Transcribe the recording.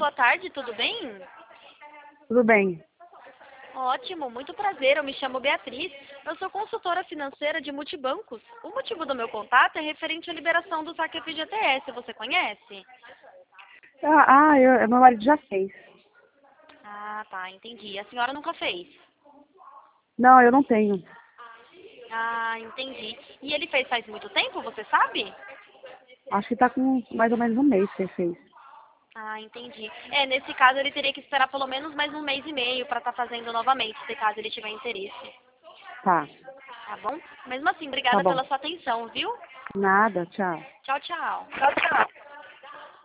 boa tarde, tudo bem? Tudo bem. Ótimo, muito prazer, eu me chamo Beatriz, eu sou consultora financeira de multibancos. O motivo do meu contato é referente à liberação do saque FGTS, você conhece? Meu marido já fez. Ah, tá, entendi. A senhora nunca fez? Não, eu não tenho. Ah, entendi. E ele fez faz muito tempo, você sabe? Acho que tá com mais ou menos um mês que ele fez. Ah, entendi. Nesse caso ele teria que esperar pelo menos mais um mês e meio para estar fazendo novamente, se caso ele tiver interesse. Tá, Tá bom? Mesmo assim, tá obrigada bom. pela sua atenção, viu? Nada, tchau. Tchau, tchau. Tchau, tchau.